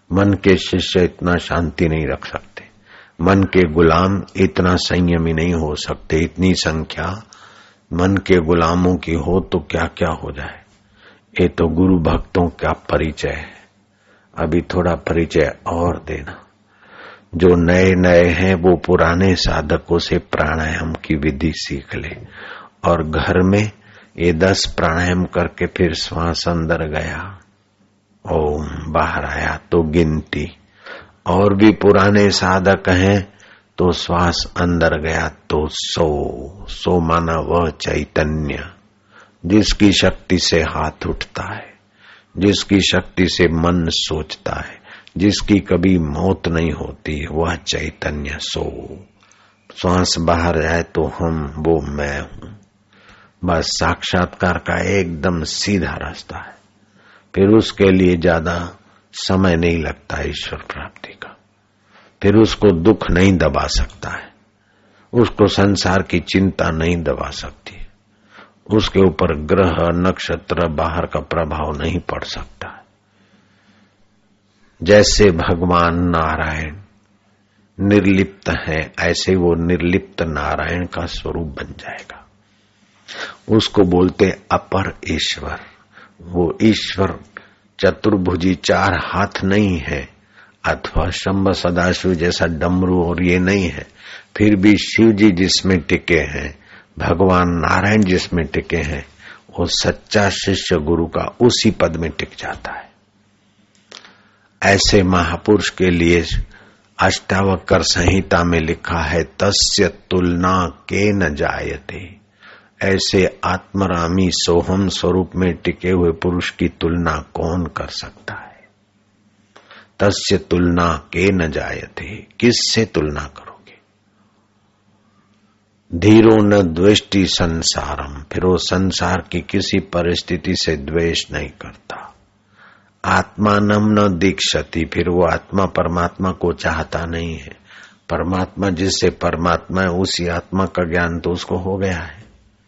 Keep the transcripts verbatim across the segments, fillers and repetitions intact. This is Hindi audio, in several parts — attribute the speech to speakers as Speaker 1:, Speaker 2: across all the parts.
Speaker 1: मन के शिष्य इतना शांति नहीं रख सकते, मन के गुलाम इतना संयमी नहीं हो सकते। इतनी संख्या मन के गुलामों की हो तो क्या क्या हो जाए। ये तो गुरु भक्तों का परिचय है। अभी थोड़ा परिचय और देना। जो नए नए हैं वो पुराने साधकों से प्राणायाम की विधि सीख ले और घर में ये दस प्राणायाम करके फिर श्वास अंदर गया, ओम बाहर आया तो गिनती। और भी पुराने साधक हैं तो श्वास अंदर गया तो सो सो माना वह चैतन्य जिसकी शक्ति से हाथ उठता है, जिसकी शक्ति से मन सोचता है, जिसकी कभी मौत नहीं होती, वह चैतन्य सो। श्वास बाहर जाए तो हम वो मैं हूं। बस साक्षात्कार का एकदम सीधा रास्ता है। फिर उसके लिए ज्यादा समय नहीं लगता ईश्वर प्राप्ति का। फिर उसको दुख नहीं दबा सकता है, उसको संसार की चिंता नहीं दबा सकती, उसके ऊपर ग्रह नक्षत्र बाहर का प्रभाव नहीं पड़ सकता। जैसे भगवान नारायण निर्लिप्त हैं, ऐसे वो निर्लिप्त नारायण का स्वरूप बन जाएगा। उसको बोलते अपर ईश्वर। वो ईश्वर चतुर्भुजी चार हाथ नहीं है, अथवा शंभ सदाशिव जैसा डमरू और ये नहीं है। फिर भी शिव जी जिसमें टिके हैं, भगवान नारायण जिसमें टिके हैं, वो सच्चा शिष्य गुरु का उसी पद में टिक जाता है। ऐसे महापुरुष के लिए अष्टावक्र संहिता में लिखा है, तस्य तुलना के न जायते। ऐसे आत्मरामी सोहम स्वरूप में टिके हुए पुरुष की तुलना कौन कर सकता है। तस्य तुलना के न जायते, किससे तुलना करोगे। धीरो न द्वेष्टि संसारम, फिर वो संसार की किसी परिस्थिति से द्वेष नहीं करता। आत्मानम न दीक्षति, फिर वो आत्मा परमात्मा को चाहता नहीं है। परमात्मा जिससे परमात्मा है उसी आत्मा का ज्ञान तो उसको हो गया है।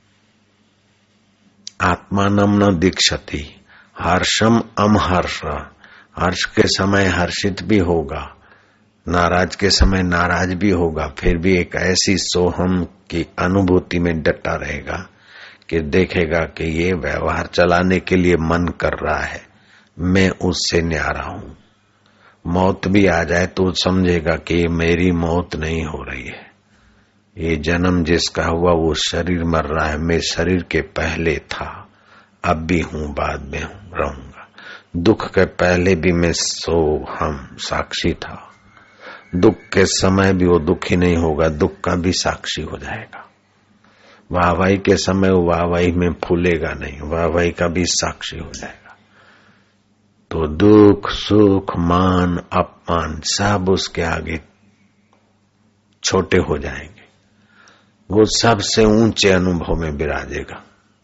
Speaker 1: आत्मानम न दीक्षति, हर्षम अमहर्ष, हर्ष के समय हर्षित भी होगा, नाराज के समय नाराज भी होगा, फिर भी एक ऐसी सोहम की अनुभूति में डटा रहेगा कि देखेगा कि ये व्यवहार चलाने के लिए मन कर रहा है, मैं उससे न्यारा हूं। मौत भी आ जाए तो समझेगा कि ये मेरी मौत नहीं हो रही है, ये जन्म जिसका हुआ वो शरीर मर रहा है, मैं शरीर के पहले था, अब भी हूं, बाद में हूं, रहूंगा। दुख के पहले भी मैं सो हम साक्षी था, दुख के समय भी वो दुखी नहीं होगा, दुख का भी साक्षी हो जाएगा। वाहवाही के समय वो वाहवाही में फूलेगा नहीं, वाहवाही का भी साक्षी हो जाएगा। तो दुख सुख मान अपमान सब उसके आगे छोटे हो जाएंगे, वो सबसे ऊंचे अनुभव में विराजेगा।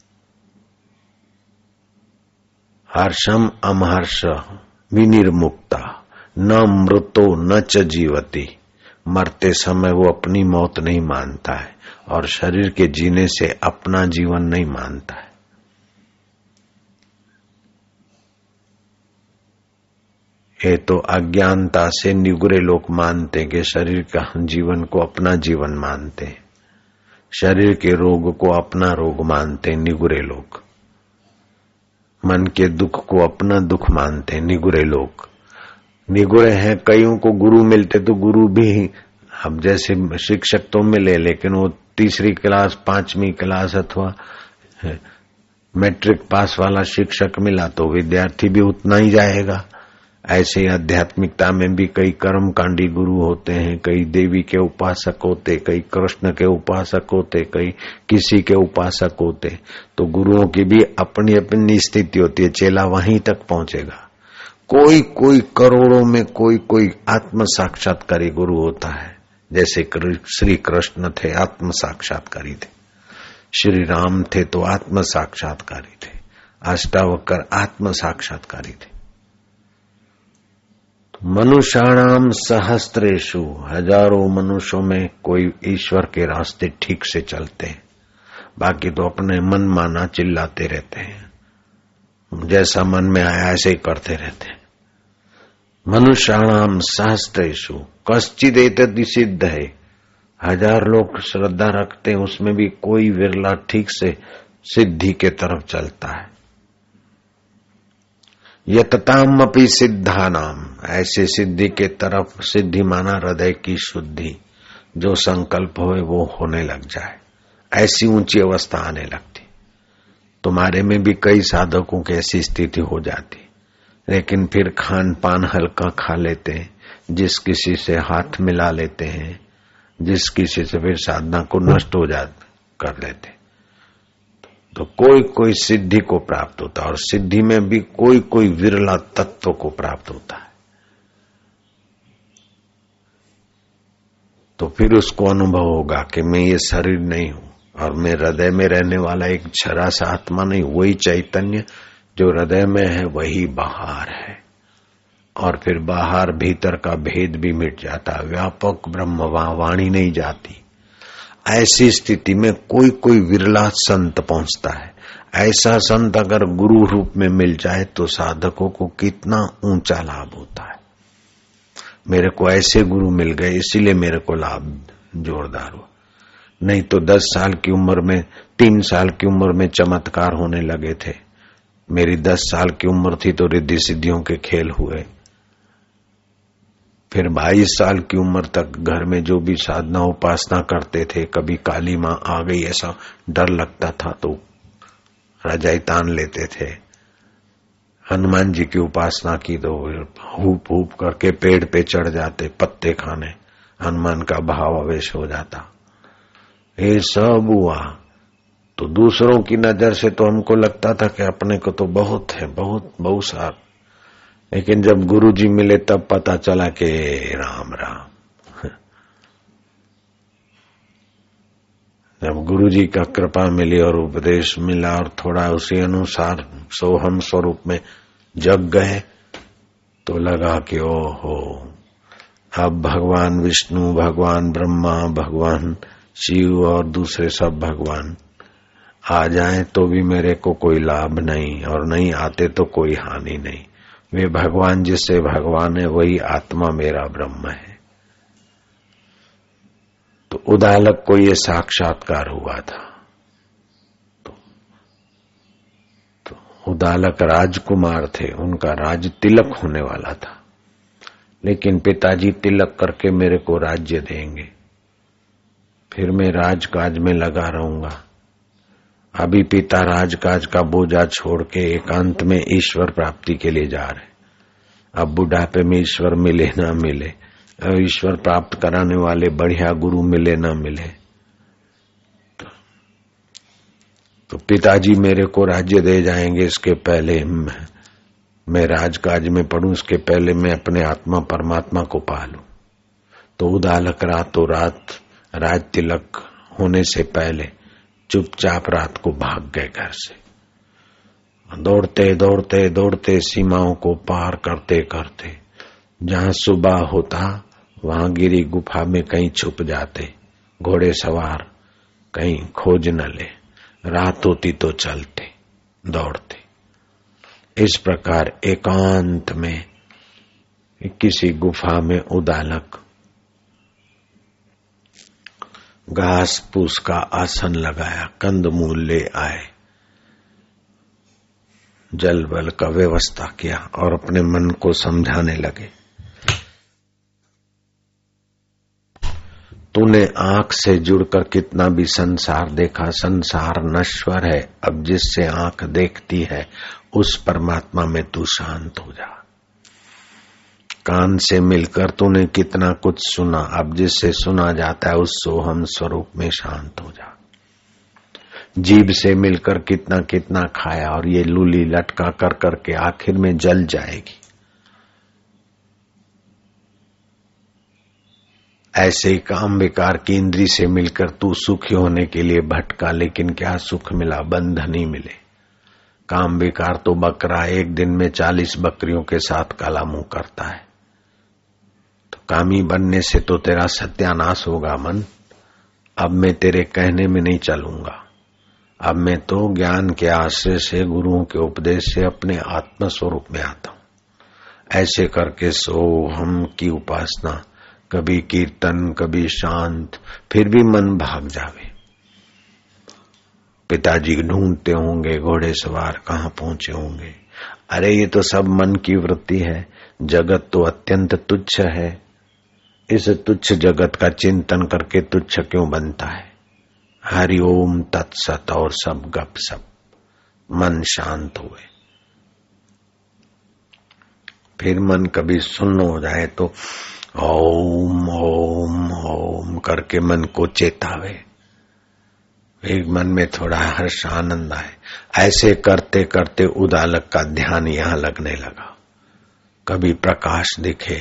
Speaker 1: हर्षम अमहर्ष विनिर्मुक्ता न मृतो न च जीवती, मरते समय वो अपनी मौत नहीं मानता है और शरीर के जीने से अपना जीवन नहीं मानता है। ये तो अज्ञानता से निगुरे लोग मानते कि शरीर का जीवन को अपना जीवन मानते, शरीर के रोग को अपना रोग मानते निगुरे लोग, मन के दुख को अपना दुख मानते निगुरे लोग। निगुरे हैं, कईयों को गुरु मिलते तो गुरु भी अब जैसे शिक्षक तो मिले, लेकिन वो तीसरी क्लास पांचवी क्लास अथवा मैट्रिक पास वाला शिक्षक मिला तो विद्यार्थी भी उतना ही जाएगा। ऐसे ही आध्यात्मिकता में भी कई कर्मकांडी गुरु होते हैं, कई देवी के उपासक होते, कई कृष्ण के उपासक होते, कई किसी के उपासक होते। तो गुरुओं की भी अपनी अपनी स्थिति होती है, चेला वहीं तक पहुंचेगा। कोई कोई करोड़ों में कोई कोई आत्म साक्षात्कारी गुरु होता है, जैसे श्री कृष्ण थे आत्म साक्षात्कारी थे, श्री राम थे तो आत्म साक्षात्कारी थे, अष्टावक्र आत्म साक्षात्कारी थे। मनुष्याणाम सहस्त्रेषु, हजारों मनुष्यों में कोई ईश्वर के रास्ते ठीक से चलते हैं, बाकी तो अपने मन माना चिल्लाते रहते हैं, जैसा मन में आया ऐसे ही करते रहते हैं। मनुष्याणाम सहस्त्रेषु कश्चिद एतद् सिद्ध है। हजार लोग श्रद्धा रखते हैं, उसमें भी कोई विरला ठीक से सिद्धि के तरफ चलता है। यतताम अपि सिद्धानाम, ऐसे सिद्धि के तरफ, सिद्धि माना हृदय की शुद्धि, जो संकल्प होए वो होने लग जाए, ऐसी ऊंची अवस्था आने लगती। तुम्हारे में भी कई साधकों की ऐसी स्थिति हो जाती, लेकिन फिर खान पान हल्का खा लेते हैं, जिस किसी से हाथ मिला लेते हैं, जिस किसी से फिर साधना को नष्ट हो जा कर लेते, तो कोई कोई सिद्धि को प्राप्त होता है, और सिद्धि में भी कोई कोई विरला तत्व को प्राप्त होता है। तो फिर उसको अनुभव होगा कि मैं ये शरीर नहीं हूं, और मैं हृदय में रहने वाला एक क्षरा सा आत्मा नहीं, वही चैतन्य जो हृदय में है वही बाहर है। और फिर बाहर भीतर का भेद भी मिट जाता है, व्यापक ब्रह्म वाणी नहीं जाती। ऐसी स्थिति में कोई कोई विरला संत पहुंचता है। ऐसा संत अगर गुरु रूप में मिल जाए तो साधकों को कितना ऊंचा लाभ होता है। मेरे को ऐसे गुरु मिल गए, इसीलिए मेरे को लाभ जोरदार हुआ। नहीं तो दस साल की उम्र में, तीन साल की उम्र में चमत्कार होने लगे थे। मेरी दस साल की उम्र थी तो रिद्धि सिद्धियों के खेल हुए। फिर बाईस साल की उम्र तक घर में जो भी साधना उपासना करते थे, कभी काली माँ आ गई ऐसा डर लगता था तो रजाई तान लेते थे। हनुमान जी की उपासना की तो हूप हूप करके पेड़ पे चढ़ जाते पत्ते खाने, हनुमान का भाव आवेश हो जाता। ये सब हुआ तो दूसरों की नजर से तो हमको लगता था कि अपने को तो बहुत है, बहुत बहुत सार, लेकिन जब गुरु जी मिले तब पता चला कि राम राम। जब गुरु जी का कृपा मिली और उपदेश मिला और थोड़ा उसी अनुसार सोहम स्वरूप में जग गए तो लगा कि ओ हो, अब भगवान विष्णु, भगवान ब्रह्मा, भगवान शिव और दूसरे सब भगवान आ जाएं तो भी मेरे को कोई लाभ नहीं, और नहीं आते तो कोई हानि नहीं। वे भगवान जिससे भगवान है वही आत्मा मेरा ब्रह्म है। तो उदालक को ये साक्षात्कार हुआ था। तो, तो उदालक राजकुमार थे, उनका राज तिलक होने वाला था, लेकिन पिताजी तिलक करके मेरे को राज्य देंगे, फिर मैं राजकाज में लगा रहूंगा। अभी पिता राजकाज का बोझा छोड़ के एकांत में ईश्वर प्राप्ति के लिए जा रहे। अब बुढ़ापे में ईश्वर मिले ना मिले, ईश्वर प्राप्त कराने वाले बढ़िया गुरु मिले ना मिले, तो, तो पिताजी मेरे को राज्य दे जाएंगे। इसके पहले मैं, मैं राजकाज में पढ़ूं, इसके पहले मैं अपने आत्मा परमात्मा को पालूं। तो उदालक रातों रात राज तिलक होने से पहले चुपचाप रात को भाग गए घर से। दौड़ते दौड़ते दौड़ते सीमाओं को पार करते करते जहां सुबह होता वहां गिरी गुफा में कहीं छुप जाते, घोड़े सवार कहीं खोज न ले। रात होती तो चलते दौड़ते। इस प्रकार एकांत में किसी गुफा में उदालक घास फूस का आसन लगाया, कंद मूल ले आए, जल बल का व्यवस्था किया और अपने मन को समझाने लगे। तूने आंख से जुड़कर कितना भी संसार देखा, संसार नश्वर है। अब जिससे आंख देखती है उस परमात्मा में तू शांत हो जा। कान से मिलकर तूने कितना कुछ सुना, अब जिससे सुना जाता है उस सोहम स्वरूप में शांत हो जा। जीभ से मिलकर कितना कितना खाया और ये लूली लटका कर करके आखिर में जल जाएगी। ऐसे ही काम विकार की इंद्री से मिलकर तू सुखी होने के लिए भटका, लेकिन क्या सुख मिला? बंधन ही मिले। काम विकार तो बकरा एक दिन में चालीस बकरियों के साथ काला मुंह करता है। तो कामी बनने से तो तेरा सत्यानाश होगा मन। अब मैं तेरे कहने में नहीं चलूंगा। अब मैं तो ज्ञान के आश्रय से, गुरुओं के उपदेश से अपने आत्म स्वरूप में आता हूं। ऐसे करके सोहम की उपासना, कभी कीर्तन कभी शांत, फिर भी मन भाग जावे। पिताजी ढूंढते होंगे घोड़े सवार कहाँ पहुंचे होंगे। अरे ये तो सब मन की वृत्ति है, जगत तो अत्यंत तुच्छ है। इस तुच्छ जगत का चिंतन करके तुच्छ क्यों बनता है। हरि ओम तत्सत और सब गप सप। मन शांत हुए, फिर मन कभी सुन्न हो जाए तो ओम ओम ओम करके मन को चेतावे, एक मन में थोड़ा हर्ष आनंद आए। ऐसे करते करते उदालक का ध्यान यहां लगने लगा। कभी प्रकाश दिखे,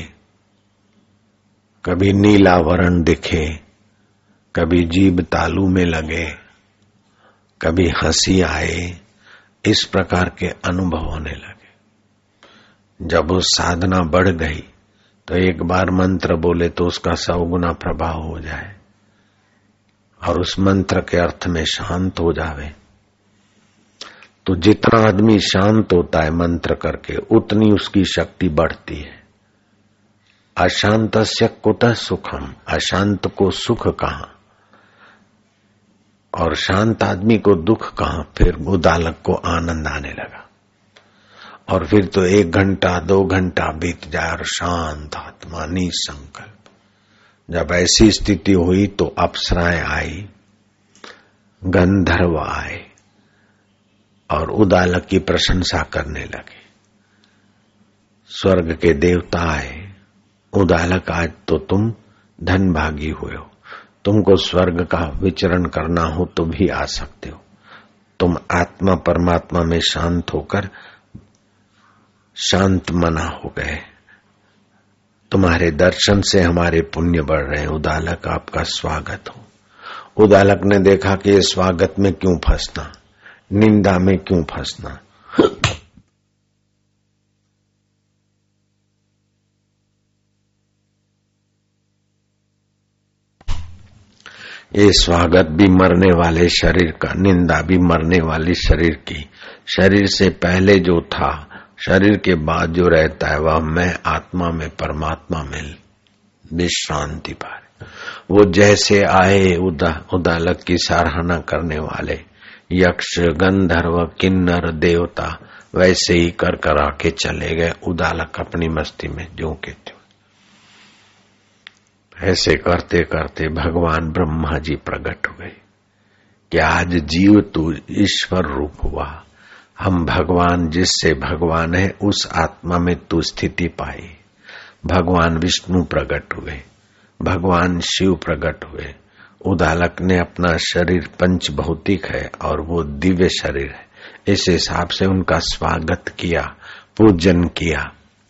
Speaker 1: कभी नीला वर्ण दिखे, कभी जीभ तालू में लगे, कभी हंसी आए, इस प्रकार के अनुभव होने लगे। जब उस साधना बढ़ गई तो एक बार मंत्र बोले तो उसका सौ गुना प्रभाव हो जाए और उस मंत्र के अर्थ में शांत हो जावे। तो जितना आदमी शांत होता है मंत्र करके, उतनी उसकी शक्ति बढ़ती है। अशांतस्य कुतः सुखम, अशांत को सुख कहां और शांत आदमी को दुख कहां। फिर उदालक को आनंद आने लगा और फिर तो एक घंटा दो घंटा बीत जाए और शांत आत्मा निसंकल्प। जब ऐसी स्थिति हुई तो अप्सराएं आई, गंधर्व आए और उदालक की प्रशंसा करने लगे। स्वर्ग के देवता आए, उदालक आज तो तुम धनभागी हुए हो, तुमको स्वर्ग का विचरण करना हो तो भी आ सकते हो। तुम आत्मा परमात्मा में शांत होकर शांत मना हो गए, तुम्हारे दर्शन से हमारे पुण्य बढ़ रहे हैं। उदालक आपका स्वागत हो। उदालक ने देखा कि ये स्वागत में क्यों फंसना, निंदा में क्यों फंसना। ये स्वागत भी मरने वाले शरीर का, निंदा भी मरने वाली शरीर की। शरीर से पहले जो था, शरीर के बाद जो रहता है, वह मैं आत्मा में परमात्मा में विश्रांति पाए। वो जैसे आए उदा, उदालक की सराहना करने वाले यक्ष गंधर्व किन्नर देवता वैसे ही कर करा के चले गए। उदालक अपनी मस्ती में जो के त्यों। ऐसे करते करते भगवान ब्रह्मा जी प्रकट हो गए कि आज जीव तू ईश्वर रूप हुआ। हम भगवान, जिससे भगवान है उस आत्मा में तू स्थिति पाई। भगवान विष्णु प्रकट हुए, भगवान शिव प्रकट हुए। उदालक ने अपना शरीर पंच भौतिक है और वो दिव्य शरीर है, इस हिसाब से उनका स्वागत किया, पूजन किया।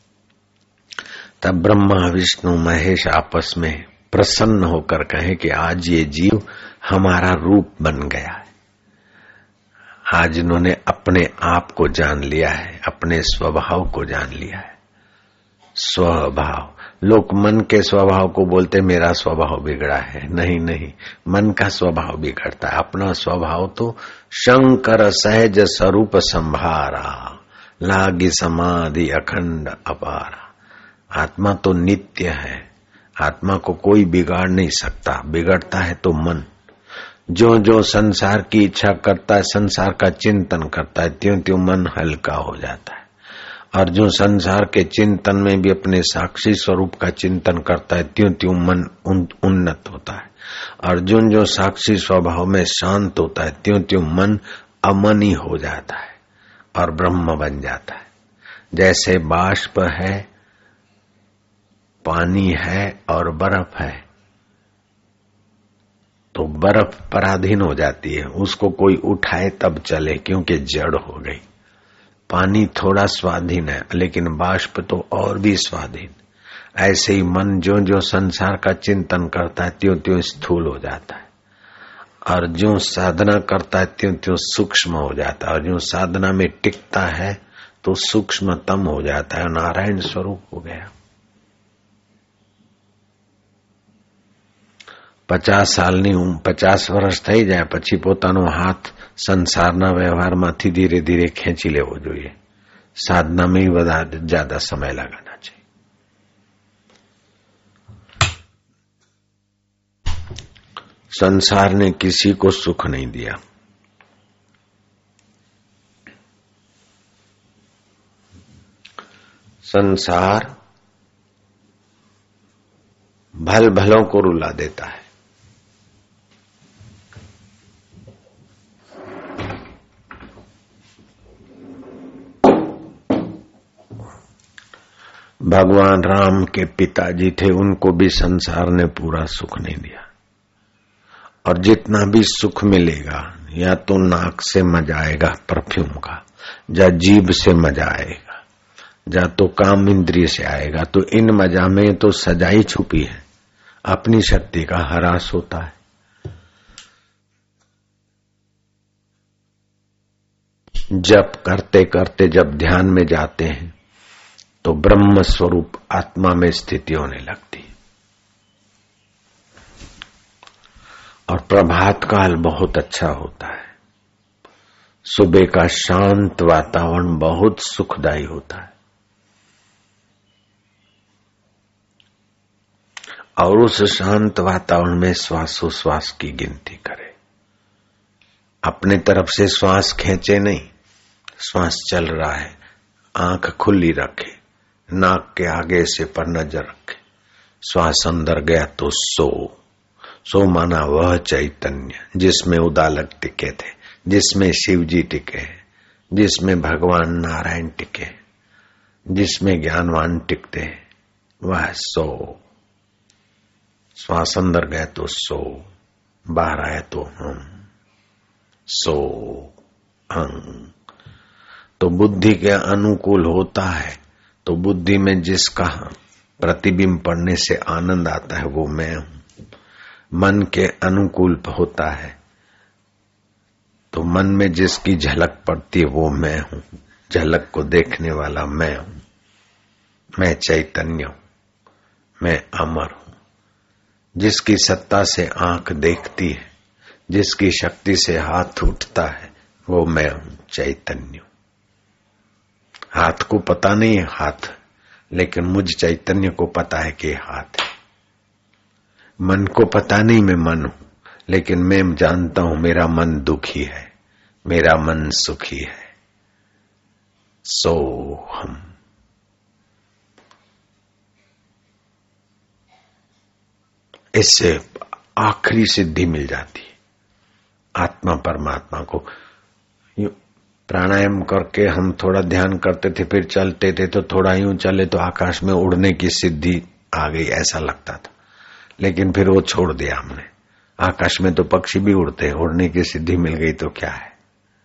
Speaker 1: तब ब्रह्मा विष्णु महेश आपस में प्रसन्न होकर कहे कि आज ये जीव हमारा रूप बन गया है। आज इन्होंने अपने आप को जान लिया है, अपने स्वभाव को जान लिया है। स्वभाव, लोग मन के स्वभाव को बोलते मेरा स्वभाव बिगड़ा है। नहीं नहीं, मन का स्वभाव बिगड़ता है। अपना स्वभाव तो शंकर सहज स्वरूप संभारा, लागी समाधि अखंड अपारा। आत्मा तो नित्य है, आत्मा को कोई बिगाड़ नहीं सकता। बिगड़ता है तो मन। जो जो संसार की इच्छा करता है, संसार का चिंतन करता है, त्यों त्यों मन हल्का हो जाता है। और जो संसार के चिंतन में भी अपने साक्षी स्वरूप का चिंतन करता है, त्यों त्यों मन उन्नत होता है। और जो जो साक्षी स्वभाव में शांत होता है, त्यों त्यों मन अमनी हो जाता है और ब्रह्म बन जाता है। जैसे बाष्प है, पानी है और बर्फ है, तो बर्फ पराधीन हो जाती है, उसको कोई उठाए तब चले क्योंकि जड़ हो गई। पानी थोड़ा स्वाधीन है, लेकिन बाष्प तो और भी स्वाधीन। ऐसे ही मन जो जो संसार का चिंतन करता है, त्यों त्यों स्थूल हो जाता है, और जो साधना करता है त्यों त्यों सूक्ष्म हो जाता है, और जो साधना में टिकता है तो सूक्ष्मतम हो जाता है, नारायण स्वरूप हो गया। પચાસ સાલની પચાસ વર્ષ થઈ જાય પછી પોતાનો હાથ સંસારના વ્યવહારમાંથી ધીરે ધીરે ખેંચી લેવો જોઈએ। साधना में ही ज्यादा समय लगाना चाहिए। संसार ने किसी को सुख नहीं दिया। संसार भल भलों को रुला देता है। भगवान राम के पिताजी थे, उनको भी संसार ने पूरा सुख नहीं दिया। और जितना भी सुख मिलेगा या तो नाक से मजा आएगा परफ्यूम का, या जीभ से मजा आएगा, या तो काम इंद्रिय से आएगा। तो इन मजा में तो सजाई छुपी है, अपनी शक्ति का ह्रास होता है। जप करते करते जब ध्यान में जाते हैं तो ब्रह्म स्वरूप आत्मा में स्थिति होने लगती है। और प्रभात काल बहुत अच्छा होता है। सुबह का शांत वातावरण बहुत सुखदायी होता है। और उस शांत वातावरण में श्वासोश्वास की गिनती करे। अपने तरफ से श्वास खींचे नहीं, श्वास चल रहा है, आंख खुली रखे, नाक के आगे से पर नजर रखे। श्वास अंदर गया तो सो सो माना वह चैतन्य जिसमें उदालक टिके थे, जिसमें शिव जी टिके हैं, जिसमें भगवान नारायण टिके, जिसमें ज्ञानवान टिकते हैं, वह सो। श्वास अंदर गया तो सो, बाहर आया तो हम, सो हम। तो बुद्धि के अनुकूल होता है तो बुद्धि में जिसका प्रतिबिंब पड़ने से आनंद आता है वो मैं हूं। मन के अनुकूल होता है तो मन में जिसकी झलक पड़ती है वो मैं हूं। झलक को देखने वाला मैं हूं। मैं चैतन्य हूं, मैं अमर हूं। जिसकी सत्ता से आंख देखती है, जिसकी शक्ति से हाथ उठता है, वो मैं हूं, चैतन्य। हाथ को पता नहीं है हाथ, लेकिन मुझ चैतन्य को पता है कि हाथ है। मन को पता नहीं मैं मन हूं, लेकिन मैं जानता हूं मेरा मन दुखी है, मेरा मन सुखी है। सो हम। इससे आखिरी सिद्धि मिल जाती है। आत्मा परमात्मा को प्राणायाम करके हम थोड़ा ध्यान करते थे, फिर चलते थे तो थोड़ा यूं चले तो आकाश में उड़ने की सिद्धि आ गई, ऐसा लगता था। लेकिन फिर वो छोड़ दिया हमने। आकाश में तो पक्षी भी उड़ते हैं, उड़ने की सिद्धि मिल गई तो क्या है।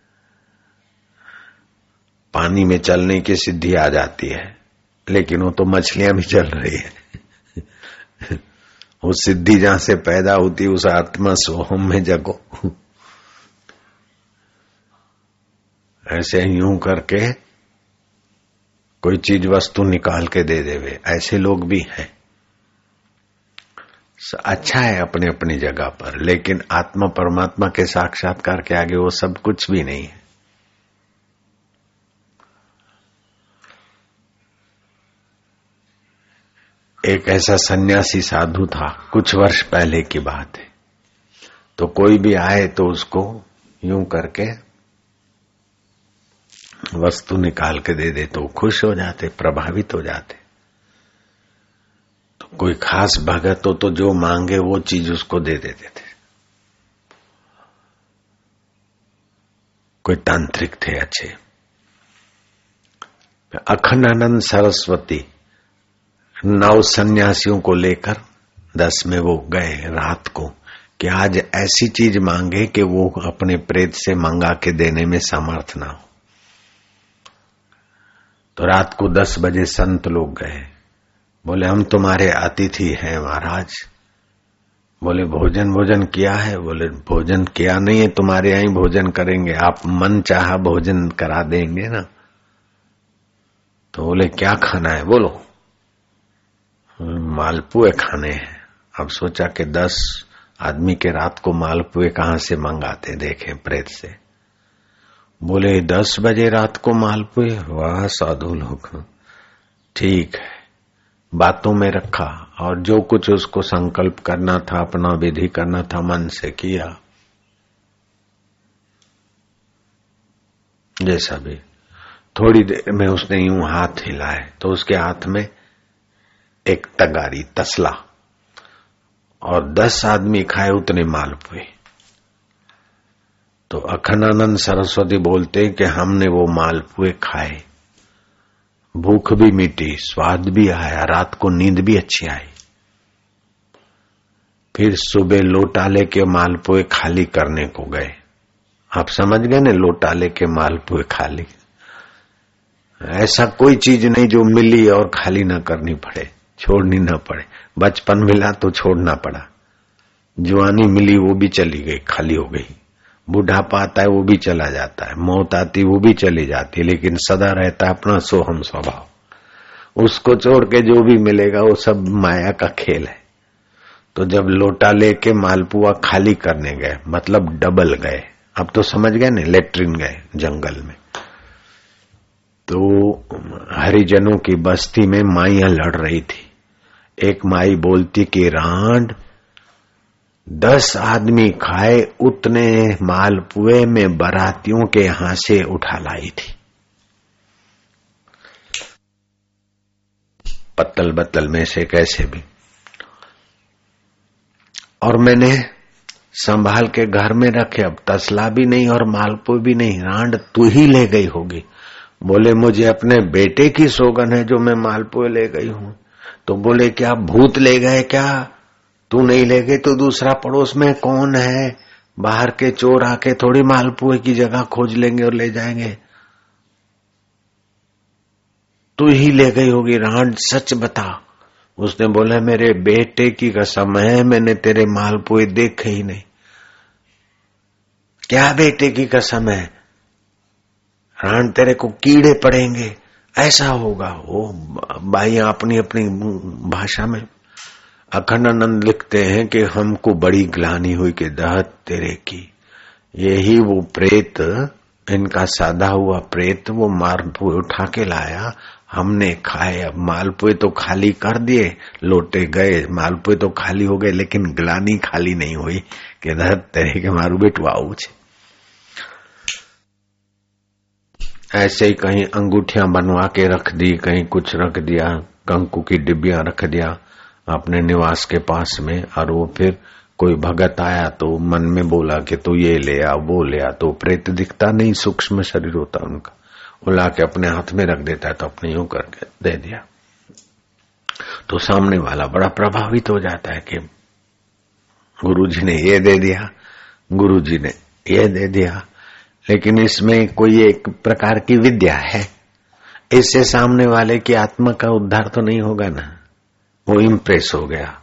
Speaker 1: पानी में चलने की सिद्धि आ जाती है, लेकिन वो तो मछलियां भी चल रही है। वो सिद्धि जहां से पैदा होती है उस आत्मा सोहम में जगो। ऐसे यूं करके कोई चीज वस्तु निकाल के दे देवे, ऐसे लोग भी हैं। अच्छा है अपने अपनी जगह पर, लेकिन आत्मा परमात्मा के साक्षात्कार के आगे वो सब कुछ भी नहीं है। एक ऐसा सन्यासी साधु था, कुछ वर्ष पहले की बात है। तो कोई भी आए तो उसको यूं करके वस्तु निकाल के दे दे तो खुश हो जाते, प्रभावित हो जाते। तो कोई खास भगत हो तो जो मांगे वो चीज उसको दे देते थे। कोई तांत्रिक थे अच्छे। अखंडानंद सरस्वती नौ सन्यासियों को लेकर दस में वो गए रात को कि आज ऐसी चीज मांगे कि वो अपने प्रेत से मंगा के देने में समर्थ ना हो। तो रात को दस बजे संत लोग गए, बोले हम तुम्हारे अतिथि हैं महाराज। बोले भोजन भोजन किया है? बोले भोजन किया नहीं है, तुम्हारे यहीं भोजन करेंगे, आप मन चाहा भोजन करा देंगे ना। तो बोले क्या खाना है बोलो। मालपुए खाने हैं। अब सोचा कि दस आदमी के रात को मालपुए कहां से मंगाते, देखें प्रेत से। बोले दस बजे रात को मालपुए। वाह साधु लोग, ठीक है, बातों में रखा और जो कुछ उसको संकल्प करना था, अपना विधि करना था, मन से किया। जैसा भी थोड़ी देर में उसने यूं हाथ हिलाए तो उसके हाथ में एक तगारी तसला और दस आदमी खाए उतने मालपुए। तो अखंडानंद सरस्वती बोलते कि हमने वो मालपुए खाए, भूख भी मिटी, स्वाद भी आया, रात को नींद भी अच्छी आई। फिर सुबह लोटाले के मालपुए खाली करने को गए। आप समझ गए ना, लोटाले के मालपुए खाली। ऐसा कोई चीज नहीं जो मिली और खाली ना करनी पड़े, छोड़नी ना पड़े। बचपन मिला तो छोड़ना पड़ा, जवानी मिली वो भी चली गई, खाली हो गई। बुढ़ापा आता है वो भी चला जाता है, मौत आती वो भी चली जाती है, लेकिन सदा रहता है अपना सोहम स्वभाव। उसको छोड़ के जो भी मिलेगा वो सब माया का खेल है। तो जब लोटा लेके मालपुआ खाली करने गए, मतलब डबल गए, अब तो समझ गए ना, लेट्रिन गए जंगल में। तो हरिजनों की बस्ती में माइयां लड़ रही थी। एक माई बोलती कि रांड दस आदमी खाए उतने मालपुए में बारातियों के यहां से उठा लाई थी। पत्तल बत्तल में से कैसे भी। और मैंने संभाल के घर में रखे, अब तसला भी नहीं और मालपुए भी नहीं, रांड तू ही ले गई होगी। बोले मुझे अपने बेटे की सोगन है जो मैं मालपुए ले गई हूं। तो बोले क्या भूत ले गए क्या? तू नहीं ले गई तो दूसरा पड़ोस में कौन है? बाहर के चोर आके थोड़ी मालपुए की जगह खोज लेंगे और ले जाएंगे। तू ही ले गई होगी रांड, सच बता। उसने बोला मेरे बेटे की कसम है, मैंने तेरे मालपुए देखे ही नहीं। क्या बेटे की कसम है? रांड तेरे को कीड़े पड़ेंगे, ऐसा होगा। वो भाइयां अपनी अपनी भाषा में। अखंडानंद लिखते हैं कि हमको बड़ी ग्लानि हुई कि दहत तेरे की। यही वो प्रेत, इनका साधा हुआ प्रेत, वो मालपुए उठा के लाया, हमने खाए। अब मालपुए तो खाली कर दिए, लोटे गए, मालपुए तो खाली हो गए, लेकिन ग्लानि खाली नहीं हुई कि दहत तेरे के मारू बेटू आऊ छे। ऐसे ही कहीं अंगूठियां बनवा के रख दी, कहीं कुछ रख दिया, कंकु की डिब्बियां रख दिया अपने निवास के पास में। और वो फिर कोई भगत आया तो मन में बोला कि तू ये ले आ, वो ले आ। तो प्रेत दिखता नहीं, सूक्ष्म शरीर होता उनका, वो ला के अपने हाथ में रख देता है। तो अपने यूं करके दे दिया तो सामने वाला बड़ा प्रभावित हो जाता है कि गुरुजी ने ये दे दिया, गुरुजी ने ये दे दिया। लेकिन इसमें कोई एक प्रकार की विद्या है, इससे सामने वाले की आत्मा का उद्धार तो नहीं होगा ना। वो इम्प्रेस हो गया,